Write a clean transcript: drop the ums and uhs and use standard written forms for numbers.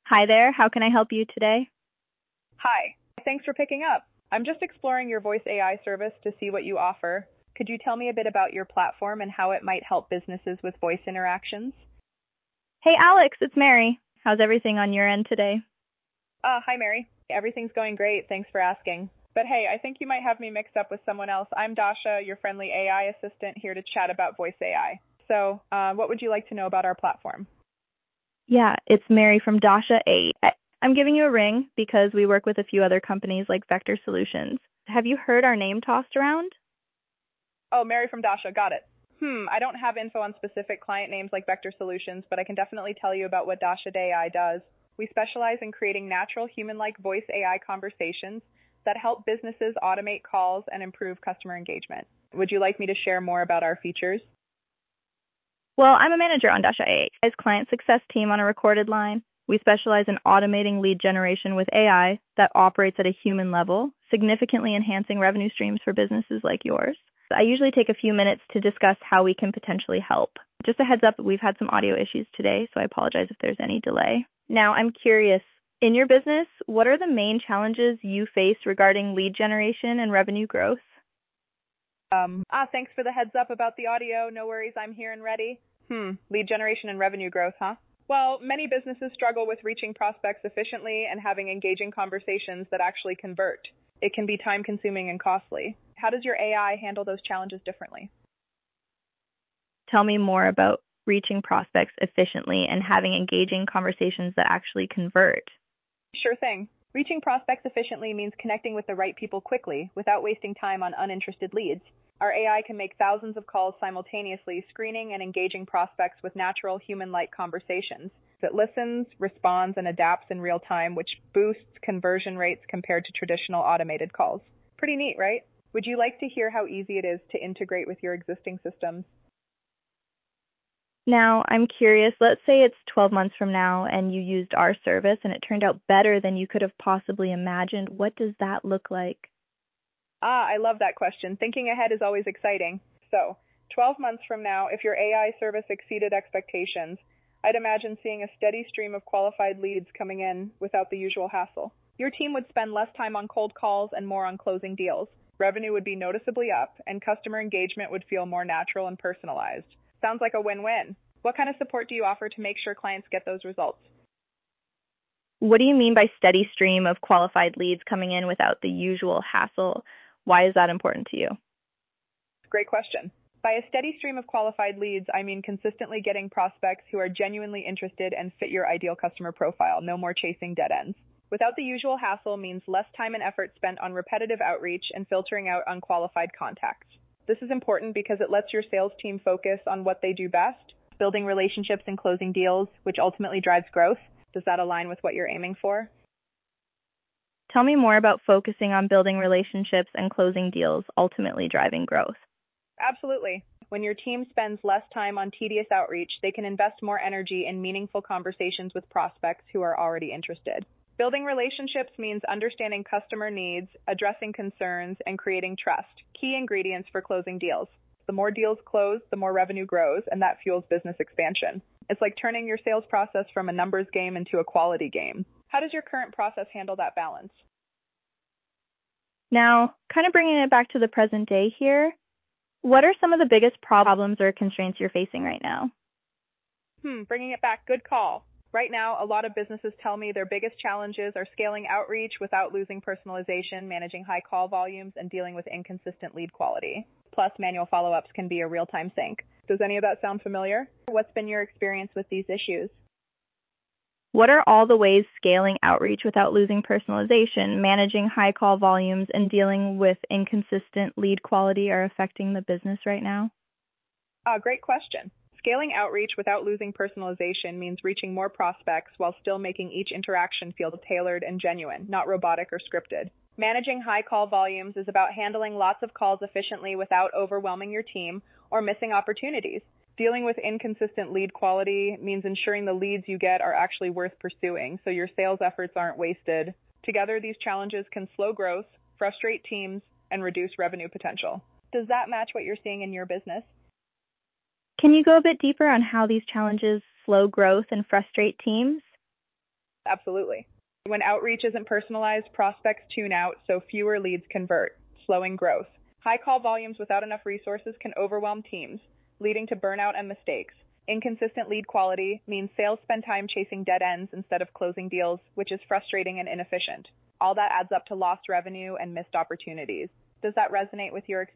Hi there, how can I help you today? Hi. Thanks for picking up. I'm just exploring your voice AI service to see what you offer. Could you tell me a bit about your platform and how it might help businesses with voice interactions? Hey Alex, it's Mary. How's everything on your end today? Hi, Mary. Everything's going great. Thanks for asking. But hey, I think you might have me mixed up with someone else. I'm Dasha, your friendly AI assistant, here to chat about voice AI. So, what would you like to know about our platform? Yeah, it's Mary from Dasha 8. I'm giving you a ring because we work with a few other companies like Vector Solutions. Have you heard our name tossed around? Oh, Mary from Dasha, got it. I don't have info on specific client names like Vector Solutions, but I can definitely tell you about what Dasha AI does. We specialize in creating natural human-like voice AI conversations that help businesses automate calls and improve customer engagement. Would you like me to share more about our features? Well, I'm a manager on Dasha 8, as client success team on a recorded line. We specialize in automating lead generation with AI that operates at a human level, significantly enhancing revenue streams for businesses like yours. I usually take a few minutes to discuss how we can potentially help. Just a heads up, we've had some audio issues today, so I apologize if there's any delay. Now, I'm curious, in your business, what are the main challenges you face regarding lead generation and revenue growth? Thanks for the heads up about the audio. No worries, I'm here and ready. Lead generation and revenue growth, huh? Well, many businesses struggle with reaching prospects efficiently and having engaging conversations that actually convert. It can be time consuming and costly. How does your AI handle those challenges differently? Tell me more about reaching prospects efficiently and having engaging conversations that actually convert. Sure thing. Reaching prospects efficiently means connecting with the right people quickly without wasting time on uninterested leads. Our AI can make thousands of calls simultaneously, screening and engaging prospects with natural human-like conversations. It listens, responds, and adapts in real time, which boosts conversion rates compared to traditional automated calls. Pretty neat, right? Would you like to hear how easy it is to integrate with your existing systems? Now, I'm curious, let's say it's 12 months from now and you used our service and it turned out better than you could have possibly imagined. What does that look like? I love that question. Thinking ahead is always exciting. So, 12 months from now, if your AI service exceeded expectations, I'd imagine seeing a steady stream of qualified leads coming in without the usual hassle. Your team would spend less time on cold calls and more on closing deals. Revenue would be noticeably up, and customer engagement would feel more natural and personalized. Sounds like a win-win. What kind of support do you offer to make sure clients get those results? What do you mean by steady stream of qualified leads coming in without the usual hassle? Why is that important to you? Great question. By a steady stream of qualified leads, I mean consistently getting prospects who are genuinely interested and fit your ideal customer profile. No more chasing dead ends. Without the usual hassle means less time and effort spent on repetitive outreach and filtering out unqualified contacts. This is important because it lets your sales team focus on what they do best, building relationships and closing deals, which ultimately drives growth. Does that align with what you're aiming for? Tell me more about focusing on building relationships and closing deals, ultimately driving growth. Absolutely. When your team spends less time on tedious outreach, they can invest more energy in meaningful conversations with prospects who are already interested. Building relationships means understanding customer needs, addressing concerns, and creating trust, key ingredients for closing deals. The more deals close, the more revenue grows, and that fuels business expansion. It's like turning your sales process from a numbers game into a quality game. How does your current process handle that balance? Now, kind of bringing it back to the present day here, what are some of the biggest problems or constraints you're facing right now? Bringing it back, good call. Right now, a lot of businesses tell me their biggest challenges are scaling outreach without losing personalization, managing high call volumes, and dealing with inconsistent lead quality. Plus, manual follow-ups can be a real-time sync. Does any of that sound familiar? What's been your experience with these issues? What are all the ways scaling outreach without losing personalization, managing high call volumes, and dealing with inconsistent lead quality are affecting the business right now? Great question. Scaling outreach without losing personalization means reaching more prospects while still making each interaction feel tailored and genuine, not robotic or scripted. Managing high call volumes is about handling lots of calls efficiently without overwhelming your team or missing opportunities. Dealing with inconsistent lead quality means ensuring the leads you get are actually worth pursuing, so your sales efforts aren't wasted. Together, these challenges can slow growth, frustrate teams, and reduce revenue potential. Does that match what you're seeing in your business? Can you go a bit deeper on how these challenges slow growth and frustrate teams? Absolutely. When outreach isn't personalized, prospects tune out, so fewer leads convert, slowing growth. High call volumes without enough resources can overwhelm teams, leading to burnout and mistakes. Inconsistent lead quality means sales spend time chasing dead ends instead of closing deals, which is frustrating and inefficient. All that adds up to lost revenue and missed opportunities. Does that resonate with your experience?